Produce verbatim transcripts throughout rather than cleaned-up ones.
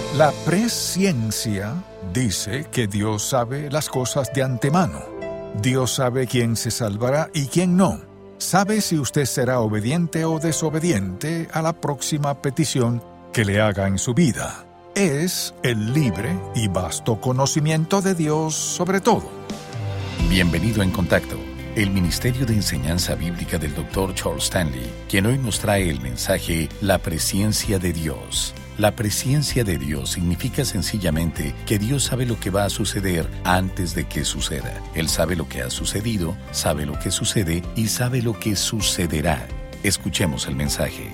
La presciencia dice que Dios sabe las cosas de antemano. Dios sabe quién se salvará y quién no. Sabe si usted será obediente o desobediente a la próxima petición que le haga en su vida. Es el libre y vasto conocimiento de Dios sobre todo. Bienvenido en Contacto, el Ministerio de Enseñanza Bíblica del doctor Charles Stanley, quien hoy nos trae el mensaje La Presciencia de Dios. La presciencia de Dios significa sencillamente que Dios sabe lo que va a suceder antes de que suceda. Él sabe lo que ha sucedido, sabe lo que sucede y sabe lo que sucederá. Escuchemos el mensaje.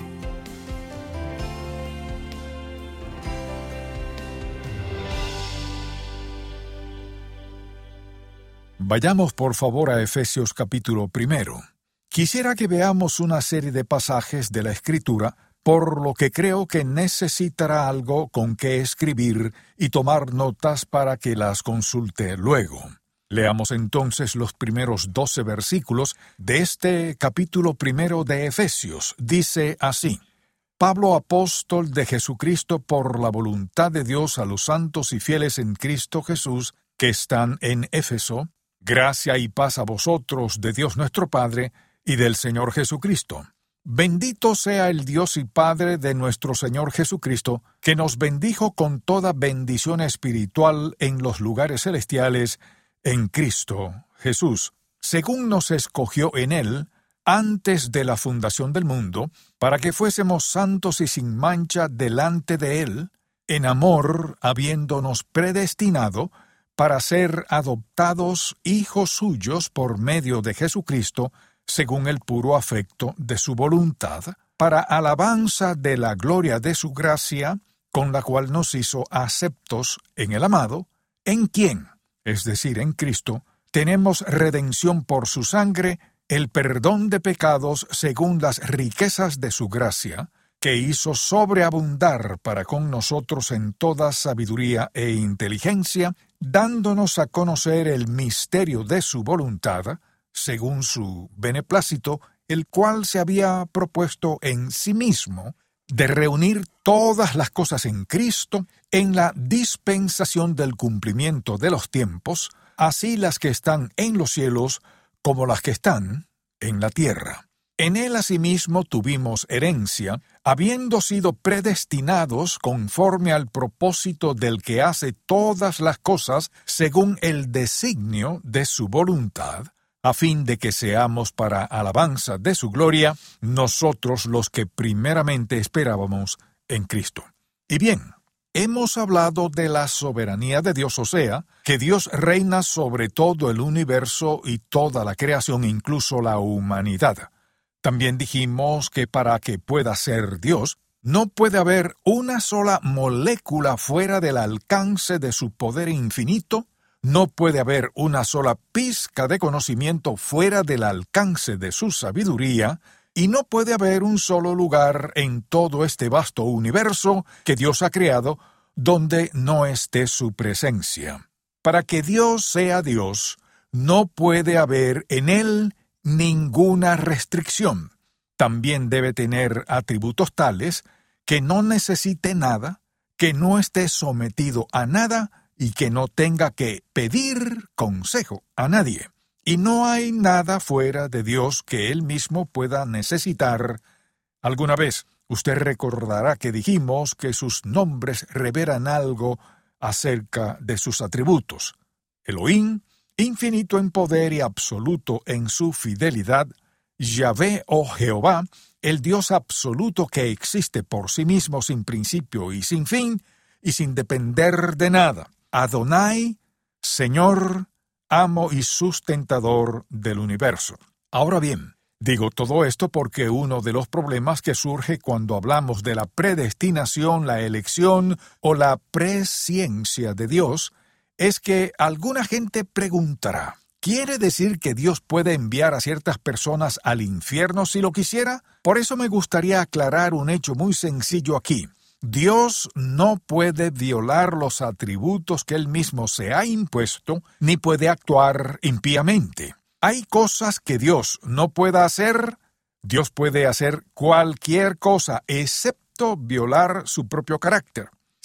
Vayamos por favor a Efesios capítulo primero. Quisiera que veamos una serie de pasajes de la Escritura, por lo que creo que necesitará algo con que escribir y tomar notas para que las consulte luego. Leamos entonces los primeros doce versículos de este capítulo primero de Efesios. Dice así: Pablo, apóstol de Jesucristo por la voluntad de Dios a los santos y fieles en Cristo Jesús que están en Éfeso, gracia y paz a vosotros de Dios nuestro Padre y del Señor Jesucristo. Bendito sea el Dios y Padre de nuestro Señor Jesucristo, que nos bendijo con toda bendición espiritual en los lugares celestiales en Cristo Jesús, según nos escogió en Él antes de la fundación del mundo, para que fuésemos santos y sin mancha delante de Él, en amor habiéndonos predestinado para ser adoptados hijos suyos por medio de Jesucristo, según el puro afecto de su voluntad, para alabanza de la gloria de su gracia, con la cual nos hizo aceptos en el amado, en quien, es decir, en Cristo, tenemos redención por su sangre, el perdón de pecados según las riquezas de su gracia, que hizo sobreabundar para con nosotros en toda sabiduría e inteligencia, dándonos a conocer el misterio de su voluntad, según su beneplácito, el cual se había propuesto en sí mismo de reunir todas las cosas en Cristo en la dispensación del cumplimiento de los tiempos, así las que están en los cielos como las que están en la tierra. En él asimismo tuvimos herencia, habiendo sido predestinados conforme al propósito del que hace todas las cosas según el designio de su voluntad, a fin de que seamos para alabanza de su gloria, nosotros los que primeramente esperábamos en Cristo. Y bien, hemos hablado de la soberanía de Dios, o sea, que Dios reina sobre todo el universo y toda la creación, incluso la humanidad. También dijimos que para que pueda ser Dios, no puede haber una sola molécula fuera del alcance de su poder infinito. No puede haber una sola pizca de conocimiento fuera del alcance de su sabiduría, y no puede haber un solo lugar en todo este vasto universo que Dios ha creado donde no esté su presencia. Para que Dios sea Dios, no puede haber en él ninguna restricción. También debe tener atributos tales que no necesite nada, que no esté sometido a nada, y que no tenga que pedir consejo a nadie. Y no hay nada fuera de Dios que Él mismo pueda necesitar. Alguna vez usted recordará que dijimos que sus nombres revelan algo acerca de sus atributos. Elohim, infinito en poder y absoluto en su fidelidad. Yahvé o Jehová, el Dios absoluto que existe por sí mismo sin principio y sin fin, y sin depender de nada. Adonai, Señor, amo y sustentador del universo. Ahora bien, digo todo esto porque uno de los problemas que surge cuando hablamos de la predestinación, la elección o la presciencia de Dios es que alguna gente preguntará: ¿quiere decir que Dios puede enviar a ciertas personas al infierno si lo quisiera? Por eso me gustaría aclarar un hecho muy sencillo aquí. Dios no puede violar los atributos que Él mismo se ha impuesto, ni puede actuar impíamente. Hay cosas que Dios no pueda hacer. Dios puede hacer cualquier cosa, excepto violar su propio carácter.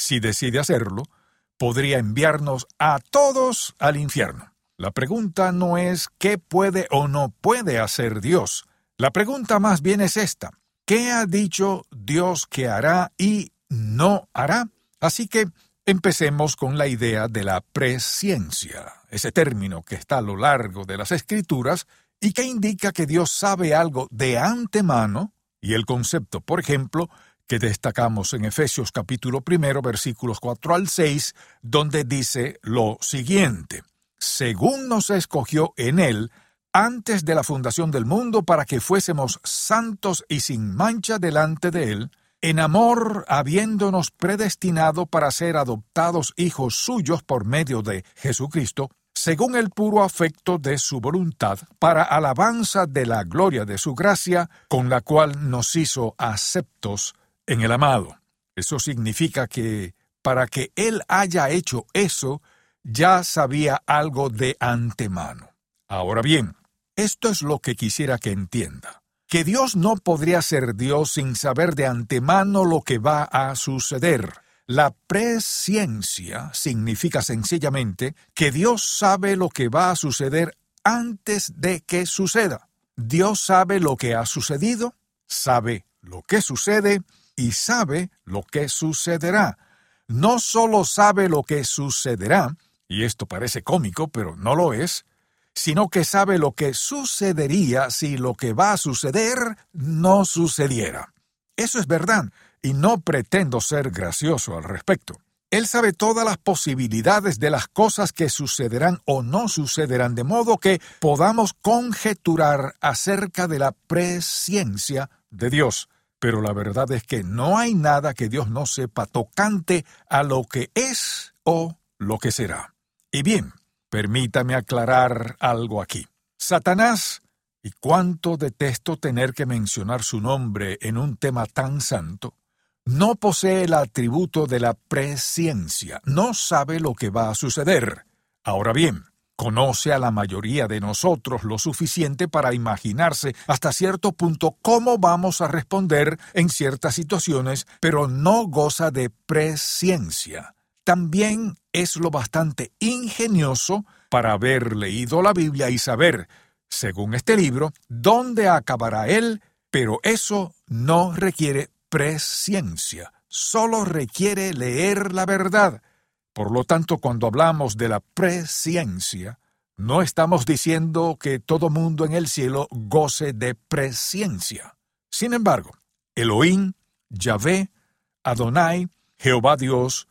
Si decide hacerlo, podría enviarnos a todos al infierno. La pregunta no es qué puede o no puede hacer Dios. La pregunta más bien es esta: ¿qué ha dicho Dios que hará y no hará? Así que empecemos con la idea de la presciencia, ese término que está a lo largo de las Escrituras y que indica que Dios sabe algo de antemano, y el concepto, por ejemplo, que destacamos en Efesios capítulo primero, versículos cuatro al seis, donde dice lo siguiente: según nos escogió en Él antes de la fundación del mundo para que fuésemos santos y sin mancha delante de Él, en amor habiéndonos predestinado para ser adoptados hijos suyos por medio de Jesucristo, según el puro afecto de su voluntad, para alabanza de la gloria de su gracia, con la cual nos hizo aceptos en el amado. Eso significa que para que Él haya hecho eso, ya sabía algo de antemano. Ahora bien, esto es lo que quisiera que entienda: que Dios no podría ser Dios sin saber de antemano lo que va a suceder. La presciencia significa sencillamente que Dios sabe lo que va a suceder antes de que suceda. Dios sabe lo que ha sucedido, sabe lo que sucede y sabe lo que sucederá. No solo sabe lo que sucederá, y esto parece cómico, pero no lo es, sino que sabe lo que sucedería si lo que va a suceder no sucediera. Eso es verdad, y no pretendo ser gracioso al respecto. Él sabe todas las posibilidades de las cosas que sucederán o no sucederán, de modo que podamos conjeturar acerca de la presciencia de Dios. Pero la verdad es que no hay nada que Dios no sepa tocante a lo que es o lo que será. Y bien, permítame aclarar algo aquí. Satanás, y cuánto detesto tener que mencionar su nombre en un tema tan santo, no posee el atributo de la presciencia, no sabe lo que va a suceder. Ahora bien, conoce a la mayoría de nosotros lo suficiente para imaginarse hasta cierto punto cómo vamos a responder en ciertas situaciones, pero no goza de presciencia. También es lo bastante ingenioso para haber leído la Biblia y saber, según este libro, dónde acabará él, pero eso no requiere presciencia, solo requiere leer la verdad. Por lo tanto, cuando hablamos de la presciencia, no estamos diciendo que todo mundo en el cielo goce de presciencia. Sin embargo, Elohim, Yahvé, Adonai, Jehová Dios,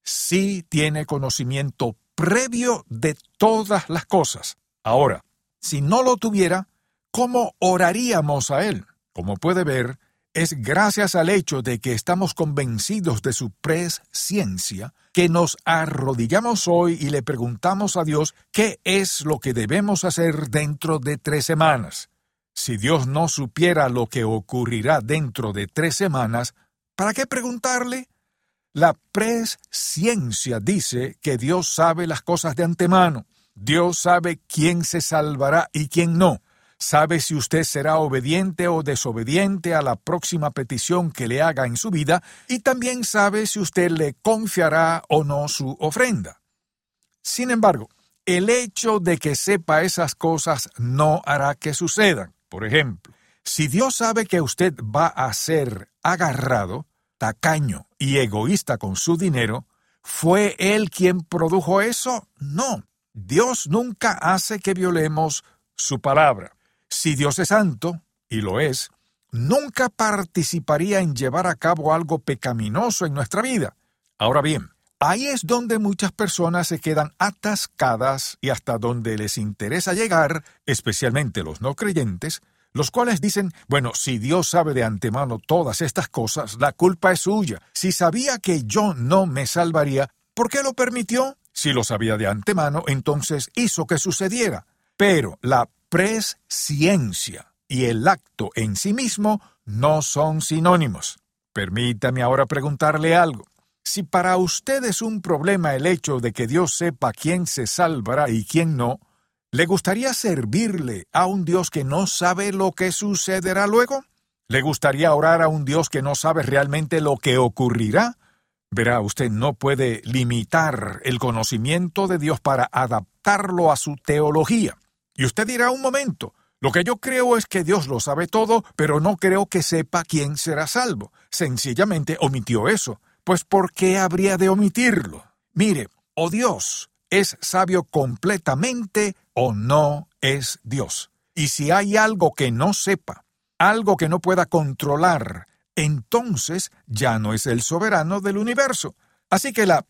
sí tiene conocimiento previo de todas las cosas. Ahora, si no lo tuviera, ¿cómo oraríamos a Él? Como puede ver, es gracias al hecho de que estamos convencidos de su presciencia que nos arrodillamos hoy y le preguntamos a Dios qué es lo que debemos hacer dentro de tres semanas. Si Dios no supiera lo que ocurrirá dentro de tres semanas, ¿para qué preguntarle? La presciencia dice que Dios sabe las cosas de antemano. Dios sabe quién se salvará y quién no. Sabe si usted será obediente o desobediente a la próxima petición que le haga en su vida, y también sabe si usted le confiará o no su ofrenda. Sin embargo, el hecho de que sepa esas cosas no hará que sucedan. Por ejemplo, si Dios sabe que usted va a ser agarrado, tacaño y egoísta con su dinero, ¿fue Él quien produjo eso? No. Dios nunca hace que violemos su palabra. Si Dios es santo, y lo es, nunca participaría en llevar a cabo algo pecaminoso en nuestra vida. Ahora bien, ahí es donde muchas personas se quedan atascadas y hasta donde les interesa llegar, especialmente los no creyentes, los cuales dicen, bueno, si Dios sabe de antemano todas estas cosas, la culpa es suya. Si sabía que yo no me salvaría, ¿por qué lo permitió? Si lo sabía de antemano, entonces hizo que sucediera. Pero la presciencia y el acto en sí mismo no son sinónimos. Permítame ahora preguntarle algo. Si para usted es un problema el hecho de que Dios sepa quién se salvará y quién no, ¿le gustaría servirle a un Dios que no sabe lo que sucederá luego? ¿Le gustaría orar a un Dios que no sabe realmente lo que ocurrirá? Verá, usted no puede limitar el conocimiento de Dios para adaptarlo a su teología. Y usted dirá, un momento, lo que yo creo es que Dios lo sabe todo, pero no creo que sepa quién será salvo. Sencillamente omitió eso. Pues ¿por qué habría de omitirlo? Mire, o Dios es sabio completamente o no es Dios. Y si hay algo que no sepa, algo que no pueda controlar, entonces ya no es el soberano del universo. Así que la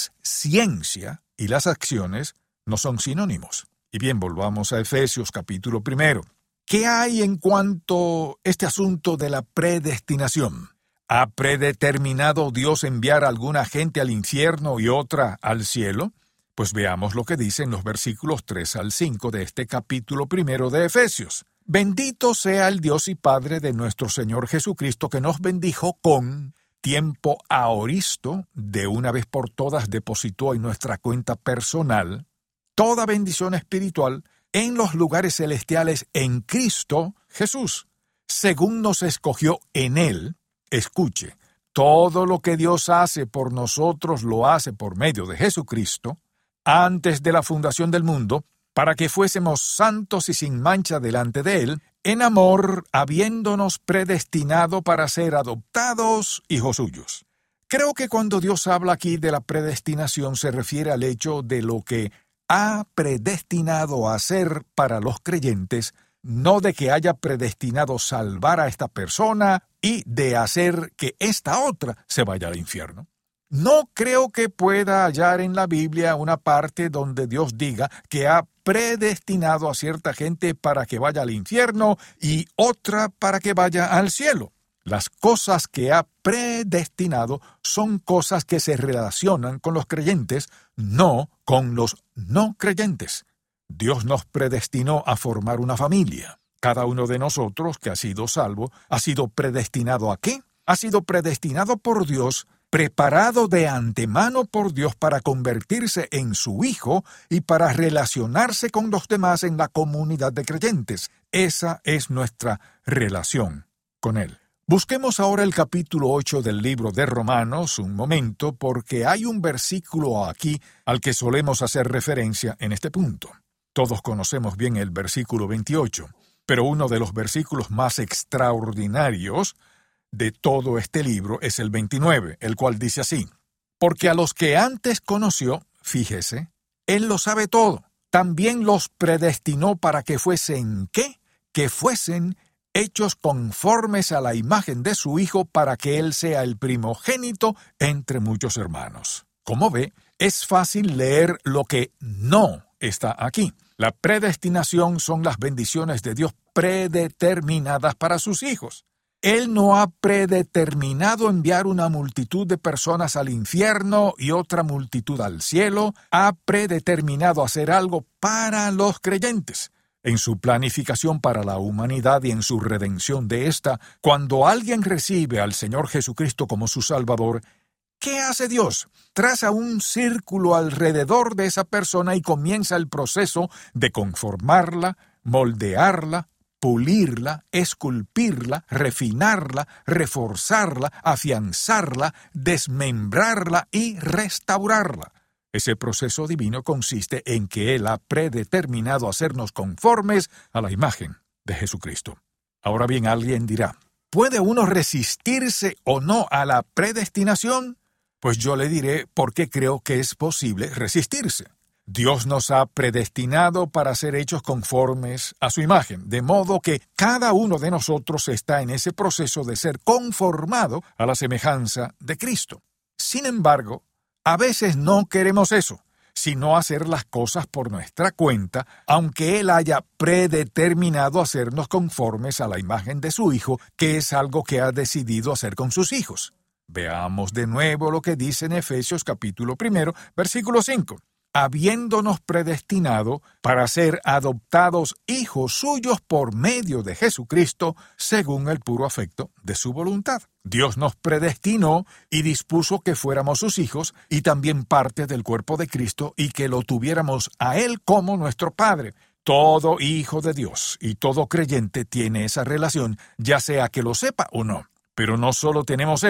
presciencia y las acciones no son sinónimos. Y bien, volvamos a Efesios capítulo primero. ¿Qué hay en cuanto a este asunto de la predestinación? ¿Ha predeterminado Dios enviar a alguna gente al infierno y otra al cielo? Pues veamos lo que dicen los versículos tres al cinco de este capítulo primero de Efesios. Bendito sea el Dios y Padre de nuestro Señor Jesucristo, que nos bendijo con tiempo aoristo, de una vez por todas depositó en nuestra cuenta personal toda bendición espiritual en los lugares celestiales en Cristo Jesús, según nos escogió en Él. Escuche, todo lo que Dios hace por nosotros lo hace por medio de Jesucristo, antes de la fundación del mundo, para que fuésemos santos y sin mancha delante de Él, en amor, habiéndonos predestinado para ser adoptados hijos suyos. Creo que cuando Dios habla aquí de la predestinación se refiere al hecho de lo que ha predestinado a hacer para los creyentes, no de que haya predestinado salvar a esta persona y de hacer que esta otra se vaya al infierno. No creo que pueda hallar en la Biblia una parte donde Dios diga que ha predestinado a cierta gente para que vaya al infierno y otra para que vaya al cielo. Las cosas que ha predestinado son cosas que se relacionan con los creyentes, no con los no creyentes. Dios nos predestinó a formar una familia. Cada uno de nosotros que ha sido salvo ha sido predestinado ¿a qué? Ha sido predestinado por Dios, preparado de antemano por Dios para convertirse en su hijo y para relacionarse con los demás en la comunidad de creyentes. Esa es nuestra relación con Él. Busquemos ahora el capítulo ocho del libro de Romanos un momento, porque hay un versículo aquí al que solemos hacer referencia en este punto. Todos conocemos bien el versículo veintiocho, pero uno de los versículos más extraordinarios de todo este libro es el veintinueve, el cual dice así: porque a los que antes conoció, fíjese, Él lo sabe todo, también los predestinó para que fuesen, ¿qué? Que fuesen hechos conformes a la imagen de su Hijo, para que Él sea el primogénito entre muchos hermanos. Como ve, es fácil leer lo que no está aquí. La predestinación son las bendiciones de Dios predeterminadas para sus hijos. Él no ha predeterminado enviar una multitud de personas al infierno y otra multitud al cielo. Ha predeterminado hacer algo para los creyentes. En su planificación para la humanidad y en su redención de ésta, cuando alguien recibe al Señor Jesucristo como su Salvador, ¿qué hace Dios? Traza un círculo alrededor de esa persona y comienza el proceso de conformarla, moldearla, pulirla, esculpirla, refinarla, reforzarla, afianzarla, desmembrarla y restaurarla. Ese proceso divino consiste en que Él ha predeterminado hacernos conformes a la imagen de Jesucristo. Ahora bien, alguien dirá, ¿puede uno resistirse o no a la predestinación? Pues yo le diré por qué creo que es posible resistirse. Dios nos ha predestinado para ser hechos conformes a su imagen, de modo que cada uno de nosotros está en ese proceso de ser conformado a la semejanza de Cristo. Sin embargo, a veces no queremos eso, sino hacer las cosas por nuestra cuenta, aunque Él haya predeterminado hacernos conformes a la imagen de su Hijo, que es algo que ha decidido hacer con sus hijos. Veamos de nuevo lo que dice en Efesios capítulo primero, versículo cinco. Habiéndonos predestinado para ser adoptados hijos suyos por medio de Jesucristo, según el puro afecto de su voluntad. Dios nos predestinó y dispuso que fuéramos sus hijos y también parte del cuerpo de Cristo y que lo tuviéramos a Él como nuestro Padre. Todo hijo de Dios y todo creyente tiene esa relación, ya sea que lo sepa o no. Pero no solo tenemos eso,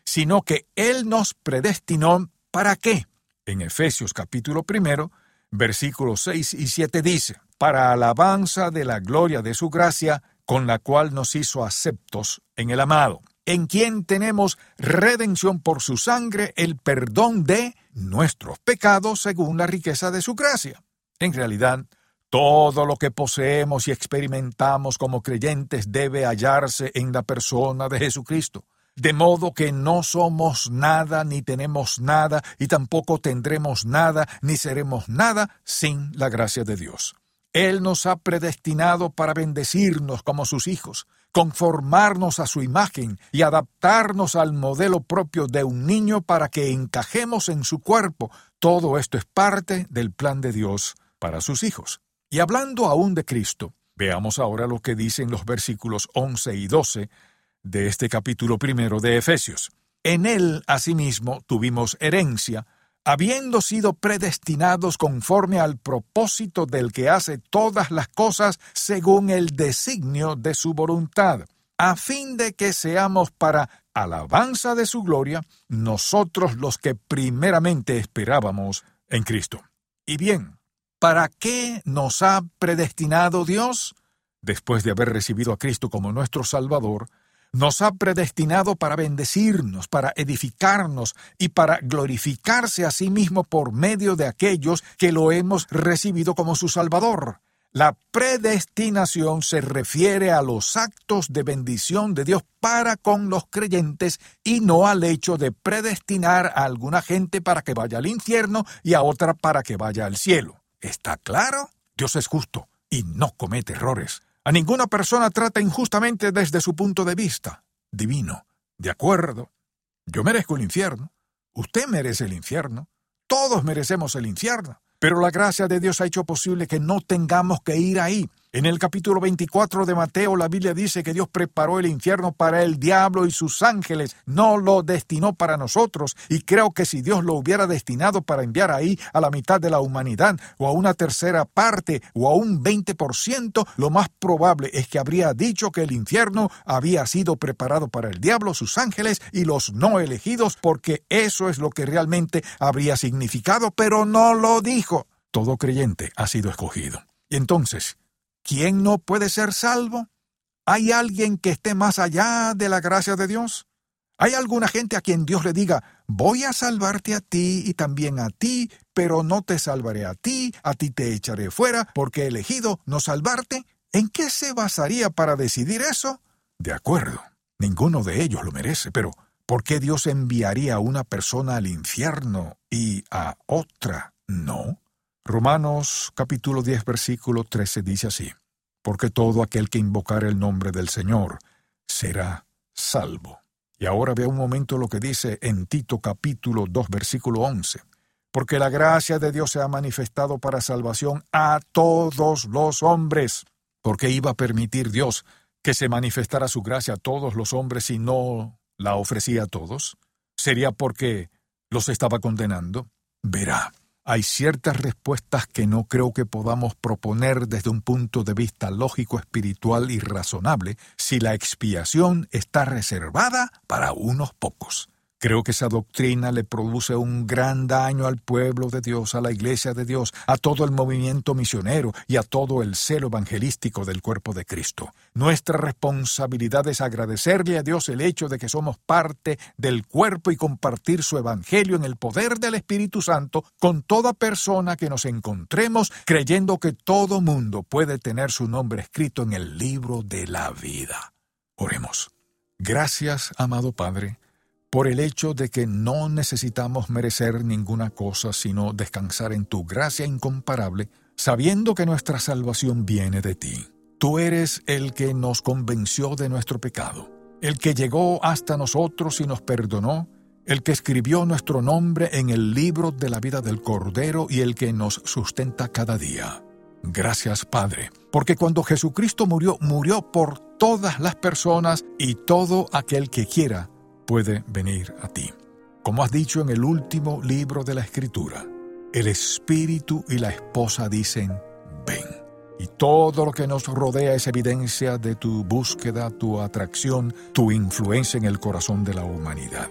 sino que Él nos predestinó ¿para qué? En Efesios capítulo primero, versículos seis y siete dice, para alabanza de la gloria de su gracia, con la cual nos hizo aceptos en el amado, en quien tenemos redención por su sangre, el perdón de nuestros pecados según la riqueza de su gracia. En realidad, todo lo que poseemos y experimentamos como creyentes debe hallarse en la persona de Jesucristo. De modo que no somos nada ni tenemos nada y tampoco tendremos nada ni seremos nada sin la gracia de Dios. Él nos ha predestinado para bendecirnos como sus hijos, conformarnos a su imagen y adaptarnos al modelo propio de un niño para que encajemos en su cuerpo. Todo esto es parte del plan de Dios para sus hijos. Y hablando aún de Cristo, veamos ahora lo que dicen los versículos once y doce de este capítulo primero de Efesios. En él, asimismo, tuvimos herencia, habiendo sido predestinados conforme al propósito del que hace todas las cosas según el designio de su voluntad, a fin de que seamos para alabanza de su gloria, nosotros los que primeramente esperábamos en Cristo. Y bien, ¿para qué nos ha predestinado Dios? Después de haber recibido a Cristo como nuestro Salvador, nos ha predestinado para bendecirnos, para edificarnos y para glorificarse a sí mismo por medio de aquellos que lo hemos recibido como su Salvador. La predestinación se refiere a los actos de bendición de Dios para con los creyentes y no al hecho de predestinar a alguna gente para que vaya al infierno y a otra para que vaya al cielo. ¿Está claro? Dios es justo y no comete errores. A ninguna persona trata injustamente desde su punto de vista divino. ¿De acuerdo? Yo merezco el infierno. Usted merece el infierno. Todos merecemos el infierno. Pero la gracia de Dios ha hecho posible que no tengamos que ir ahí. En el capítulo veinticuatro de Mateo, la Biblia dice que Dios preparó el infierno para el diablo y sus ángeles. No lo destinó para nosotros. Y creo que si Dios lo hubiera destinado para enviar ahí a la mitad de la humanidad, o a una tercera parte, o a un veinte por ciento, lo más probable es que habría dicho que el infierno había sido preparado para el diablo, sus ángeles y los no elegidos, porque eso es lo que realmente habría significado, pero no lo dijo. Todo creyente ha sido escogido. Y entonces, ¿quién no puede ser salvo? ¿Hay alguien que esté más allá de la gracia de Dios? ¿Hay alguna gente a quien Dios le diga, voy a salvarte a ti y también a ti, pero no te salvaré a ti, a ti te echaré fuera, porque he elegido no salvarte? ¿En qué se basaría para decidir eso? De acuerdo, ninguno de ellos lo merece, pero ¿por qué Dios enviaría a una persona al infierno y a otra no? Romanos capítulo diez, versículo trece dice así, porque todo aquel que invocare el nombre del Señor será salvo. Y ahora vea un momento lo que dice en Tito capítulo dos, versículo once, porque la gracia de Dios se ha manifestado para salvación a todos los hombres. ¿Por qué iba a permitir Dios que se manifestara su gracia a todos los hombres si no la ofrecía a todos? ¿Sería porque los estaba condenando? Verá. Hay ciertas respuestas que no creo que podamos proponer desde un punto de vista lógico, espiritual y razonable si la expiación está reservada para unos pocos. Creo que esa doctrina le produce un gran daño al pueblo de Dios, a la iglesia de Dios, a todo el movimiento misionero y a todo el celo evangelístico del cuerpo de Cristo. Nuestra responsabilidad es agradecerle a Dios el hecho de que somos parte del cuerpo y compartir su evangelio en el poder del Espíritu Santo con toda persona que nos encontremos, creyendo que todo mundo puede tener su nombre escrito en el libro de la vida. Oremos. Gracias, amado Padre, por el hecho de que no necesitamos merecer ninguna cosa, sino descansar en tu gracia incomparable, sabiendo que nuestra salvación viene de ti. Tú eres el que nos convenció de nuestro pecado, el que llegó hasta nosotros y nos perdonó, el que escribió nuestro nombre en el libro de la vida del Cordero y el que nos sustenta cada día. Gracias, Padre, porque cuando Jesucristo murió, murió por todas las personas y todo aquel que quiera puede venir a ti. Como has dicho en el último libro de la Escritura, el Espíritu y la esposa dicen, ven. Y todo lo que nos rodea es evidencia de tu búsqueda, tu atracción, tu influencia en el corazón de la humanidad.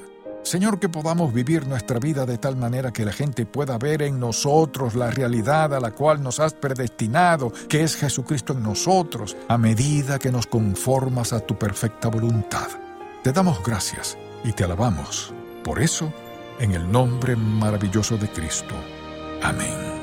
Señor, que podamos vivir nuestra vida de tal manera que la gente pueda ver en nosotros la realidad a la cual nos has predestinado, que es Jesucristo en nosotros, a medida que nos conformas a tu perfecta voluntad. Te damos gracias y te alabamos. Por eso, en el nombre maravilloso de Cristo. Amén.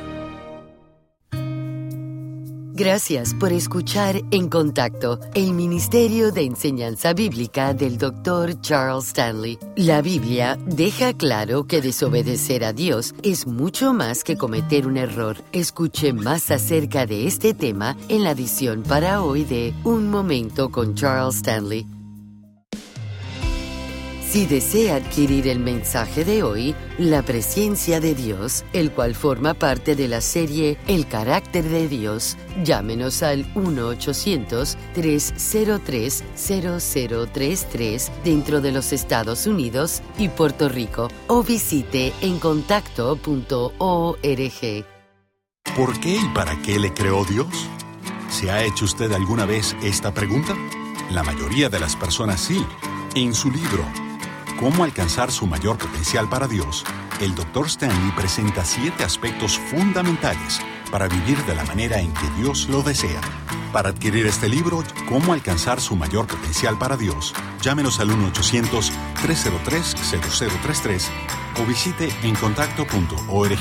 Gracias por escuchar En Contacto, el Ministerio de Enseñanza Bíblica del doctor Charles Stanley. La Biblia deja claro que desobedecer a Dios es mucho más que cometer un error. Escuche más acerca de este tema en la edición para hoy de Un Momento con Charles Stanley. Si desea adquirir el mensaje de hoy, La Presencia de Dios, el cual forma parte de la serie El Carácter de Dios, llámenos al uno ochocientos, tres cero tres, cero cero tres tres dentro de los Estados Unidos y Puerto Rico o visite en contacto punto org. ¿Por qué y para qué le creó Dios? ¿Se ha hecho usted alguna vez esta pregunta? La mayoría de las personas sí. En su libro ¿Cómo alcanzar su mayor potencial para Dios?, el doctor Stanley presenta siete aspectos fundamentales para vivir de la manera en que Dios lo desea. Para adquirir este libro, ¿Cómo alcanzar su mayor potencial para Dios?, llámenos al uno ochocientos, tres cero tres, cero cero tres tres o visite en contacto punto org.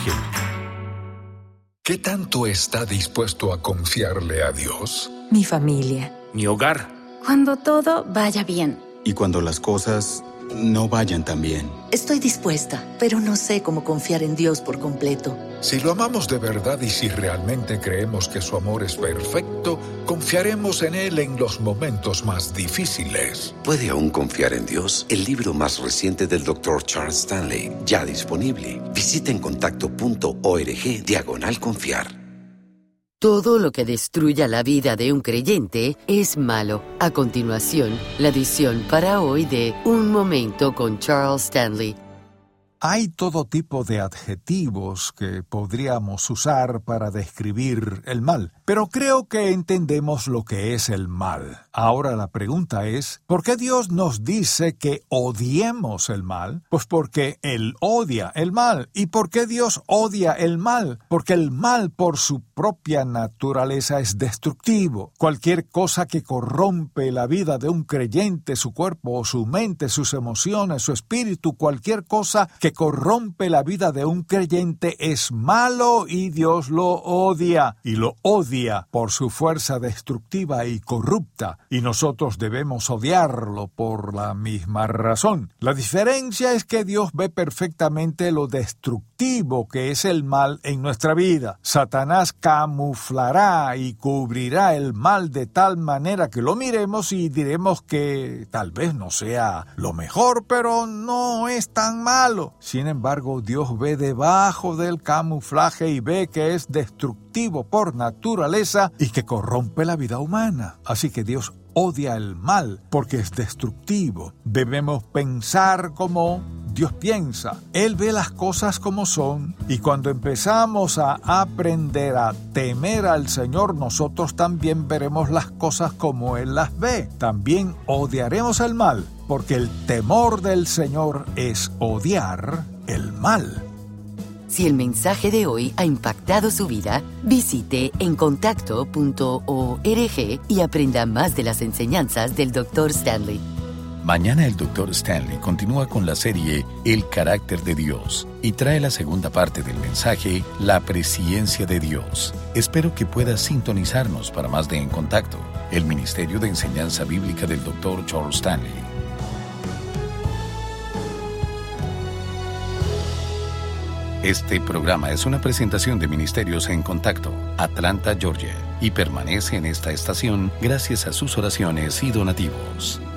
¿Qué tanto está dispuesto a confiarle a Dios? Mi familia. Mi hogar. Cuando todo vaya bien. Y cuando las cosas no vayan tan bien. Estoy dispuesta, pero no sé cómo confiar en Dios por completo. Si lo amamos de verdad y si realmente creemos que su amor es perfecto, confiaremos en Él en los momentos más difíciles. ¿Puede aún confiar en Dios? El libro más reciente del doctor Charles Stanley, ya disponible. Visite en contacto punto org diagonal confiar. Todo lo que destruya la vida de un creyente es malo. A continuación, la edición para hoy de Un Momento con Charles Stanley. Hay todo tipo de adjetivos que podríamos usar para describir el mal, pero creo que entendemos lo que es el mal. Ahora la pregunta es, ¿por qué Dios nos dice que odiemos el mal? Pues porque Él odia el mal. ¿Y por qué Dios odia el mal? Porque el mal por su propia naturaleza es destructivo. Cualquier cosa que corrompe la vida de un creyente, su cuerpo o su mente, sus emociones, su espíritu, cualquier cosa que corrompe la vida de un creyente es malo y Dios lo odia. Y lo odia por su fuerza destructiva y corrupta. Y nosotros debemos odiarlo por la misma razón. La diferencia es que Dios ve perfectamente lo destructivo que es el mal en nuestra vida. Satanás camuflará y cubrirá el mal de tal manera que lo miremos y diremos que tal vez no sea lo mejor, pero no es tan malo. Sin embargo, Dios ve debajo del camuflaje y ve que es destructivo por naturaleza y que corrompe la vida humana. Así que Dios odia el mal porque es destructivo. Debemos pensar como Dios piensa. Él ve las cosas como son y cuando empezamos a aprender a temer al Señor, nosotros también veremos las cosas como Él las ve. También odiaremos el mal porque el temor del Señor es odiar el mal. Si el mensaje de hoy ha impactado su vida, visite en contacto punto org y aprenda más de las enseñanzas del doctor Stanley. Mañana el doctor Stanley continúa con la serie El Carácter de Dios y trae la segunda parte del mensaje, La Presencia de Dios. Espero que pueda sintonizarnos para más de En Contacto, el Ministerio de Enseñanza Bíblica del doctor Charles Stanley. Este programa es una presentación de Ministerios en Contacto, Atlanta, Georgia, y permanece en esta estación gracias a sus oraciones y donativos.